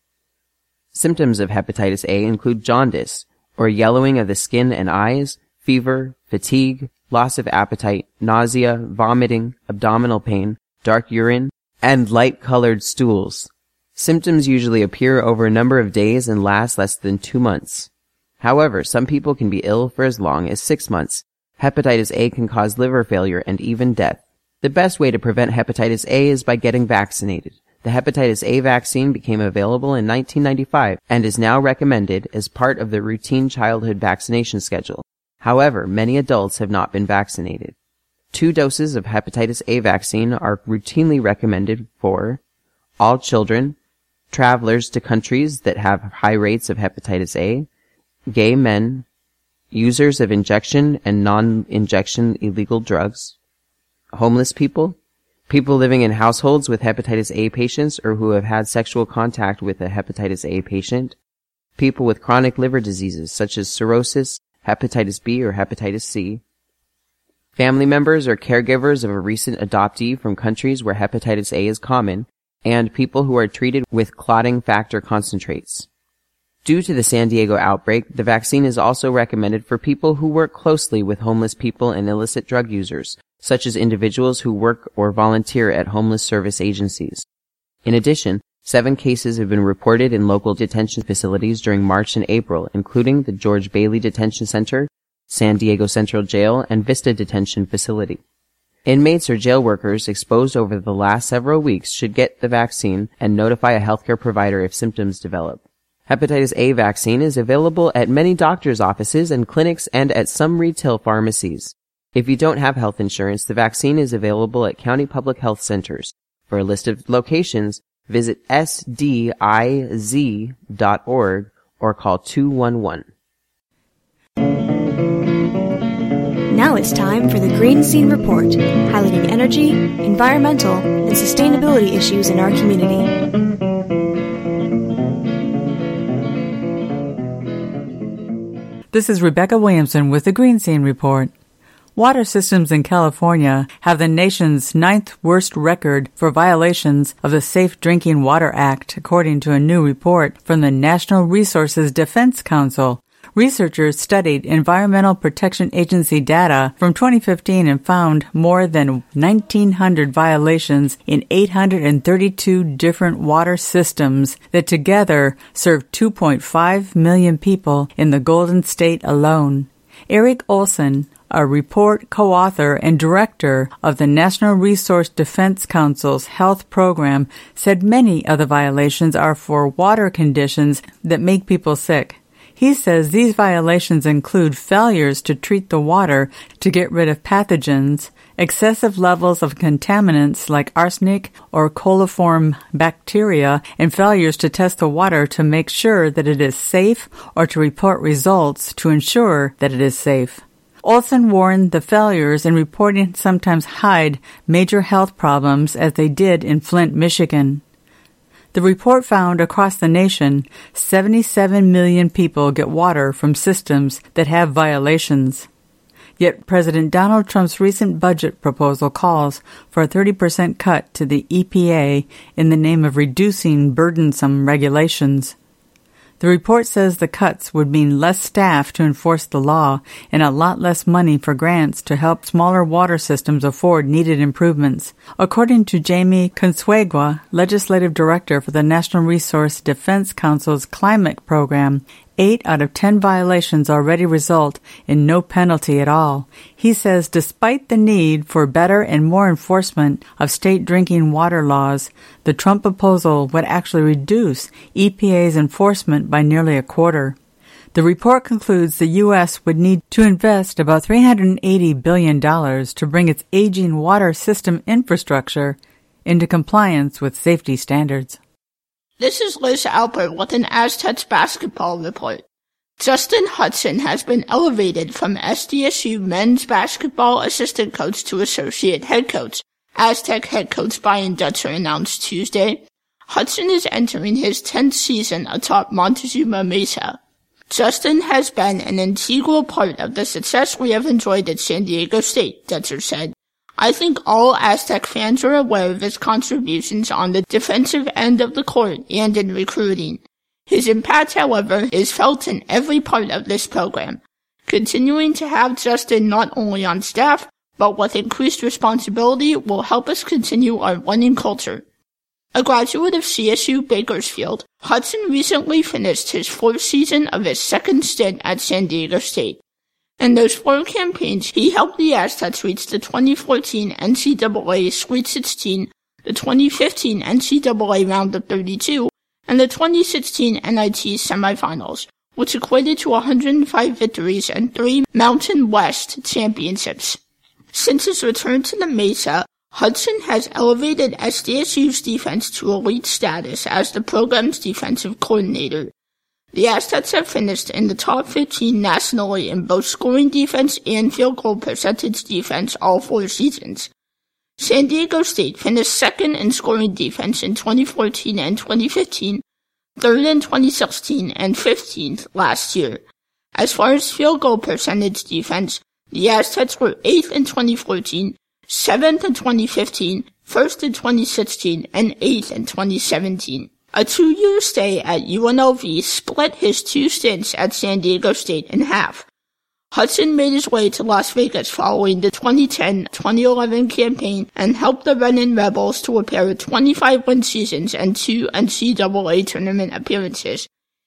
Symptoms of hepatitis A include jaundice, or yellowing of the skin and eyes, fever, fatigue, loss of appetite, nausea, vomiting, abdominal pain, dark urine, and light-colored stools. Symptoms usually appear over a number of days and last less than 2 months. However, some people can be ill for as long as 6 months. Hepatitis A can cause liver failure and even death. The best way to prevent hepatitis A is by getting vaccinated. The hepatitis A vaccine became available in 1995 and is now recommended as part of the routine childhood vaccination schedule. However, many adults have not been vaccinated. 2 doses of hepatitis A vaccine are routinely recommended for all children, travelers to countries that have high rates of hepatitis A, gay men, users of injection and non-injection illegal drugs, homeless people, people living in households with hepatitis A patients or who have had sexual contact with a hepatitis A patient, people with chronic liver diseases such as cirrhosis, hepatitis B or hepatitis C, family members or caregivers of a recent adoptee from countries where hepatitis A is common, and people who are treated with clotting factor concentrates. Due to the San Diego outbreak, the vaccine is also recommended for people who work closely with homeless people and illicit drug users, such as individuals who work or volunteer at homeless service agencies. In addition, 7 cases have been reported in local detention facilities during March and April, including the George Bailey Detention Center, San Diego Central Jail, and Vista Detention Facility. Inmates or jail workers exposed over the last several weeks should get the vaccine and notify a healthcare provider if symptoms develop. Hepatitis A vaccine is available at many doctors' offices and clinics and at some retail pharmacies. If you don't have health insurance, the vaccine is available at county public health centers. For a list of locations, visit sdiz.org or call 211. Now it's time for the Green Scene Report, highlighting energy, environmental, and sustainability issues in our community. This is Rebecca Williamson with the Green Scene Report. Water systems in California have the nation's 9th worst record for violations of the Safe Drinking Water Act, according to a new report from the National Resources Defense Council. Researchers studied Environmental Protection Agency data from 2015 and found more than 1,900 violations in 832 different water systems that together serve 2.5 million people in the Golden State alone. Eric Olson, a report co-author and director of the National Resource Defense Council's health program, said many of the violations are for water conditions that make people sick. He says these violations include failures to treat the water to get rid of pathogens, excessive levels of contaminants like arsenic or coliform bacteria, and failures to test the water to make sure that it is safe or to report results to ensure that it is safe. Olson warned the failures in reporting sometimes hide major health problems as they did in Flint, Michigan. The report found across the nation, 77 million people get water from systems that have violations. Yet President Donald Trump's recent budget proposal calls for a 30% cut to the EPA in the name of reducing burdensome regulations. The report says the cuts would mean less staff to enforce the law and a lot less money for grants to help smaller water systems afford needed improvements. According to Jamie Consuegra, Legislative Director for the National Resource Defense Council's Climate Program, 8 out of 10 violations already result in no penalty at all. He says despite the need for better and more enforcement of state drinking water laws, the Trump proposal would actually reduce EPA's enforcement by nearly a quarter. The report concludes the U.S. would need to invest about $380 billion to bring its aging water system infrastructure into compliance with safety standards. This is Liz Alpert with an Aztecs basketball report. Justin Hudson has been elevated from SDSU men's basketball assistant coach to associate head coach, Aztec head coach Brian Dutcher announced Tuesday. Hudson is entering his 10th season atop Montezuma Mesa. Justin has been an integral part of the success we have enjoyed at San Diego State, Dutcher said. I think all Aztec fans are aware of his contributions on the defensive end of the court and in recruiting. His impact, however, is felt in every part of this program. Continuing to have Justin not only on staff, but with increased responsibility will help us continue our winning culture. A graduate of CSU Bakersfield, Hudson recently finished his 4th season of his 2nd stint at San Diego State. In those 4 campaigns, he helped the Aztecs reach the 2014 NCAA Sweet 16, the 2015 NCAA Round of 32, and the 2016 NIT semifinals, which equated to 105 victories and 3 Mountain West championships. Since his return to the Mesa, Hudson has elevated SDSU's defense to elite status as the program's defensive coordinator. The Aztecs have finished in the top 15 nationally in both scoring defense and field goal percentage defense all 4 seasons. San Diego State finished 2nd in scoring defense in 2014 and 2015, 3rd in 2016, and 15th last year. As far as field goal percentage defense, the Aztecs were 8th in 2014, 7th in 2015, 1st in 2016, and 8th in 2017. A 2-year stay at UNLV split his 2 stints at San Diego State in half. Hudson made his way to Las Vegas following the 2010-2011 campaign and helped the Renin Rebels to a pair of 25-win seasons and 2 NCAA tournament appearances.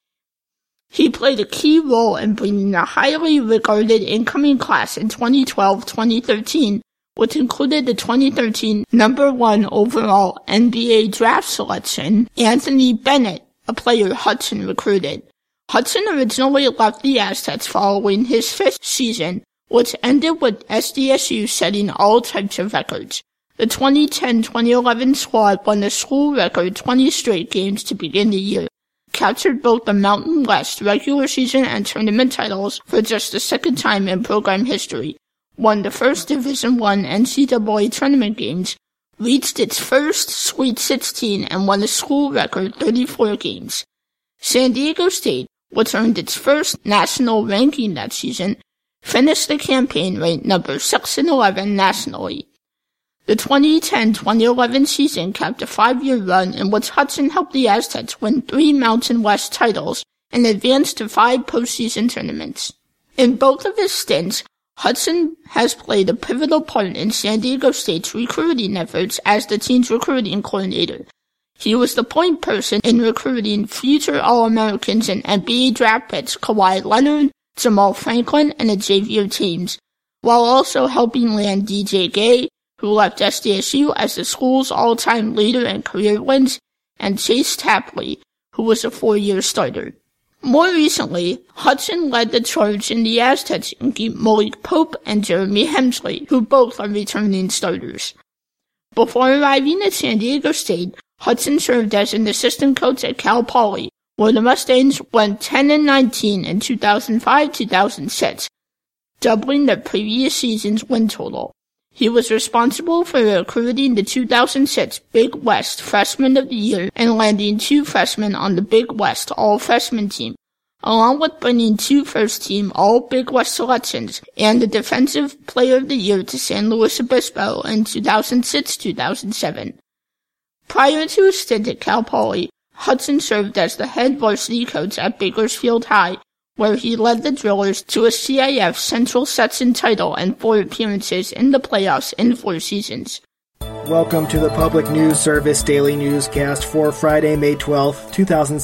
He played a key role in bringing a highly regarded incoming class in 2012-2013, which included the 2013 #1 overall NBA draft selection, Anthony Bennett, a player Hudson recruited. Hudson originally left the Aztecs following his 5th season, which ended with SDSU setting all types of records. The 2010-2011 squad won the school record 20 straight games to begin the year, captured both the Mountain West regular season and tournament titles for just the second time in program history, won the first Division I NCAA tournament games, reached its first Sweet 16, and won the school record 34 games. San Diego State, which earned its first national ranking that season, finished the campaign ranked number 6 and 11 nationally. The 2010-2011 season capped a 5-year run in which Hudson helped the Aztecs win 3 Mountain West titles and advance to 5 postseason tournaments. In both of his stints, Hudson has played a pivotal part in San Diego State's recruiting efforts as the team's recruiting coordinator. He was the point person in recruiting future All-Americans and NBA draft picks Kawhi Leonard, Jamal Franklin, and the Xavier teams, while also helping land DJ Gay, who left SDSU as the school's all-time leader in career wins, and Chase Tapley, who was a 4-year starter. More recently, Hudson led the charge in the Aztecs and kept Malik Pope and Jeremy Hemsley, who both are returning starters. Before arriving at San Diego State, Hudson served as an assistant coach at Cal Poly, where the Mustangs went 10-19 in 2005-2006, doubling the previous season's win total. He was responsible for recruiting the 2006 Big West Freshman of the Year and landing 2 freshmen on the Big West All-Freshman team, along with bringing 2 first-team All-Big West selections and the Defensive Player of the Year to San Luis Obispo in 2006-2007. Prior to his stint at Cal Poly, Hudson served as the head varsity coach at Bakersfield High, where he led the Drillers to a CIF Central Section title and 4 appearances in the playoffs in 4 seasons. Welcome to the Public News Service Daily Newscast for Friday, May 12,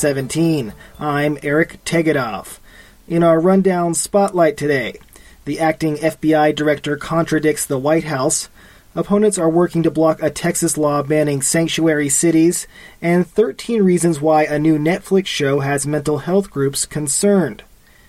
2017. I'm Eric Tegedoff. In our rundown spotlight today, the acting FBI director contradicts the White House, opponents are working to block a Texas law banning sanctuary cities, and 13 reasons why a new Netflix show has mental health groups concerned.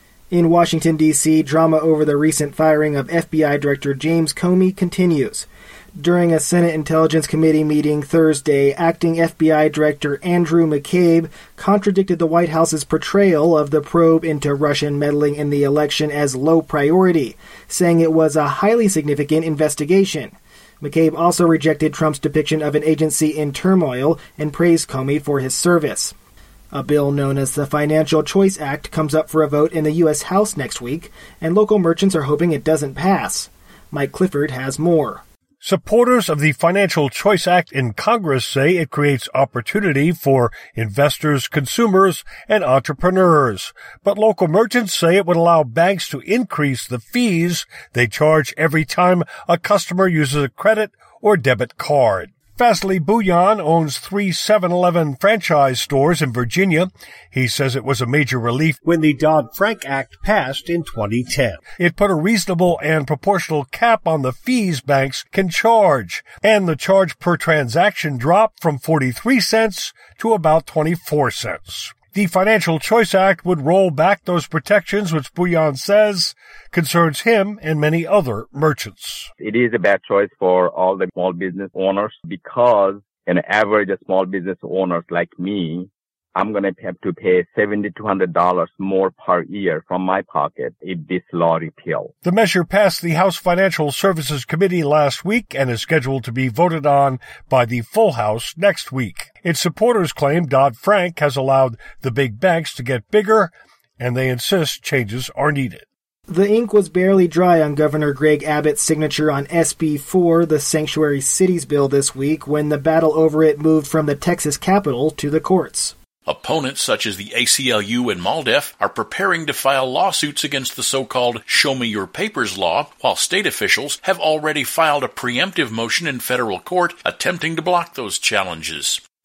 In Washington, D.C., drama over the recent firing of FBI Director James Comey continues. During a Senate Intelligence Committee meeting Thursday, acting FBI Director Andrew McCabe contradicted the White House's portrayal of the probe into Russian meddling in the election as low priority, saying it was a highly significant investigation. McCabe also rejected Trump's depiction of an agency in turmoil and praised Comey for his service. A bill known as the Financial Choice Act comes up for a vote in the U.S. House next week, and local merchants are hoping it doesn't pass. Mike Clifford has more. Supporters of the Financial Choice Act in Congress say it creates opportunity for investors, consumers, and entrepreneurs. But local merchants say it would allow banks to increase the fees they charge every time a customer uses a credit or debit card. Vasily Buyan owns 3 7-Eleven franchise stores in Virginia. He says it was a major relief when the Dodd-Frank Act passed in 2010. It put a reasonable and proportional cap on the fees banks can charge, and the charge per transaction dropped from 43 cents to about 24 cents. The Financial Choice Act would roll back those protections, which Buyan says concerns him and many other merchants. It is a bad choice for all the small business owners because an average small business owners like me, I'm going to have to pay $70 to $100 more per year from my pocket if this law repealed. The measure passed the House Financial Services Committee last week and is scheduled to be voted on by the full House next week. Its supporters claim Dodd-Frank has allowed the big banks to get bigger, and they insist changes are needed. The ink was barely dry on Governor Greg Abbott's signature on SB 4, the Sanctuary Cities bill, this week when the battle over it moved from the Texas Capitol to the courts. Opponents such as the ACLU and MALDEF are preparing to file lawsuits against the so-called Show Me Your Papers law, while state officials have already filed a preemptive motion in federal court attempting to block those challenges.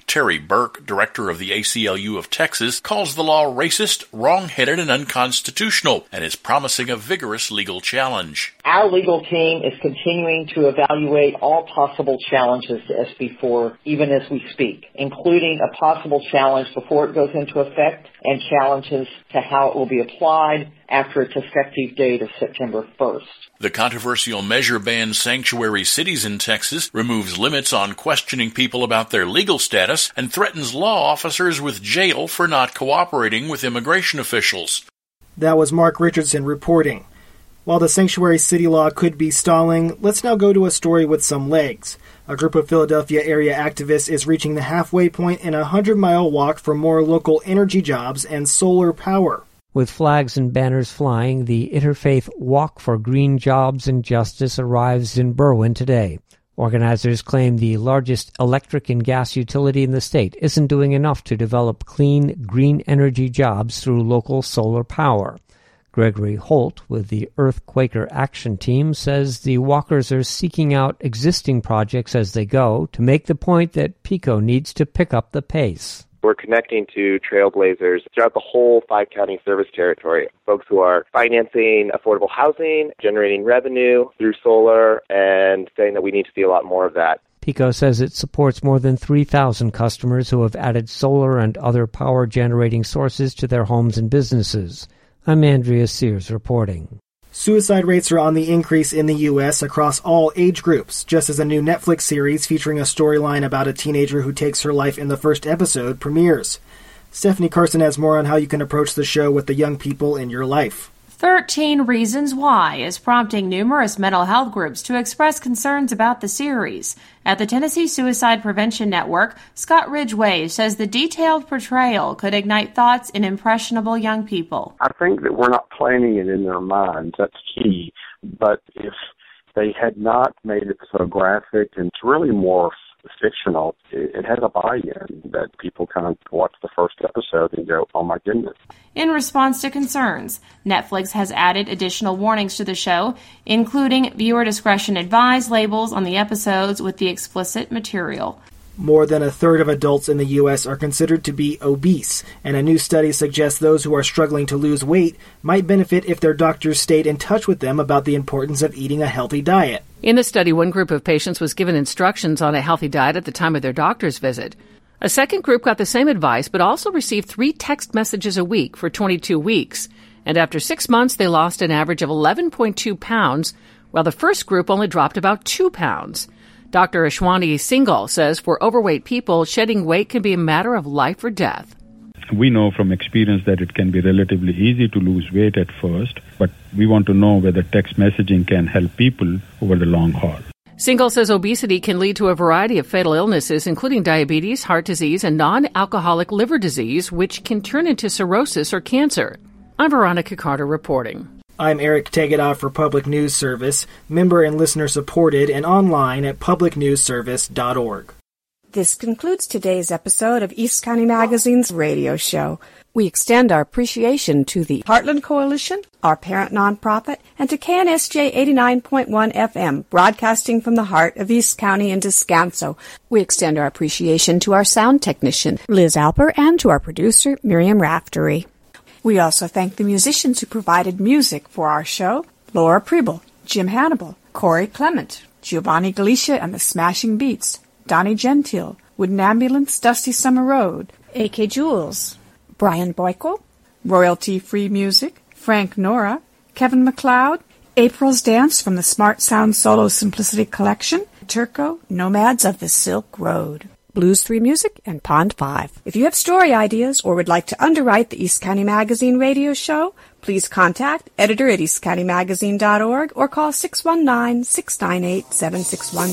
Terry Burke, director of the ACLU of Texas, calls the law racist, wrong-headed, and unconstitutional, and is promising a vigorous legal challenge. Our legal team is continuing to evaluate all possible challenges to SB 4, even as we speak, including a possible challenge before it goes into effect and challenges to how it will be applied after its effective date of September 1st. The controversial measure bans sanctuary cities in Texas, removes limits on questioning people about their legal status, and threatens law officers with jail for not cooperating with immigration officials. That was Mark Richardson reporting. While the sanctuary city law could be stalling, let's now go to a story with some legs. A group of Philadelphia area activists is reaching the halfway point in a 100-mile walk for more local energy jobs and solar power. With flags and banners flying, the Interfaith Walk for Green Jobs and Justice arrives in Berwyn today. Organizers claim the largest electric and gas utility in the state isn't doing enough to develop clean, green energy jobs through local solar power. Gregory Holt with the Earthquaker Action Team says the walkers are seeking out existing projects as they go to make the point that PECO needs to pick up the pace. We're connecting to trailblazers throughout the whole 5-county service territory, folks who are financing affordable housing, generating revenue through solar, and saying that we need to see a lot more of that. PECO says it supports more than 3,000 customers who have added solar and other power-generating sources to their homes and businesses. I'm Andrea Sears reporting. Suicide rates are on the increase in the U.S. across all age groups, just as a new Netflix series featuring a storyline about a teenager who takes her life in the first episode premieres. Stephanie Carson has more on how you can approach the show with the young people in your life. 13 Reasons Why is prompting numerous mental health groups to express concerns about the series. At the Tennessee Suicide Prevention Network, Scott Ridgway says the detailed portrayal could ignite thoughts in impressionable young people. I think that we're not planting it in their minds. That's key. But if they had not made it so graphic and it's really more fictional, it has a buy-in that people kind of watch the first episode and go, oh my goodness. In response to concerns, Netflix has added additional warnings to the show, including viewer discretion advised labels on the episodes with the explicit material. More than a third of adults in the U.S. are considered to be obese, and a new study suggests those who are struggling to lose weight might benefit if their doctors stayed in touch with them about the importance of eating a healthy diet. In the study, one group of patients was given instructions on a healthy diet at the time of their doctor's visit. A second group got the same advice, but also received 3 text messages a week for 22 weeks. And after 6 months, they lost an average of 11.2 pounds, while the first group only dropped about 2 pounds. Dr. Ashwani Singhal says for overweight people, shedding weight can be a matter of life or death. We know from experience that it can be relatively easy to lose weight at first, but we want to know whether text messaging can help people over the long haul. Singhal says obesity can lead to a variety of fatal illnesses, including diabetes, heart disease, and non-alcoholic liver disease, which can turn into cirrhosis or cancer. I'm Veronica Carter reporting. I'm Eric Tegedoff for Public News Service, member and listener supported and online at publicnewsservice.org. This concludes today's episode of East County Magazine's radio show. We extend our appreciation to the Heartland Coalition, our parent nonprofit, and to KNSJ 89.1 FM, broadcasting from the heart of East County in Descanso. We extend our appreciation to our sound technician, Liz Alper, and to our producer, Miriam Raftery. We also thank the musicians who provided music for our show: Laura Preble, Jim Hannibal, Corey Clement, Giovanni Galicia and the Smashing Beats, Donnie Gentile, Wooden Ambulance, Dusty Summer Road, A.K. Jules, Brian Boyko, Royalty-Free Music, Frank Nora, Kevin MacLeod, April's Dance from the Smart Sound Solo Simplicity Collection, Turco, Nomads of the Silk Road, Blues 3 Music, and Pond 5. If you have story ideas or would like to underwrite the East County Magazine radio show, please contact editor at eastcountymagazine.org or call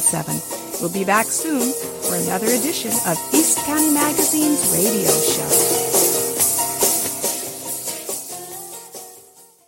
619-698-7617. We'll be back soon for another edition of East County Magazine's radio show.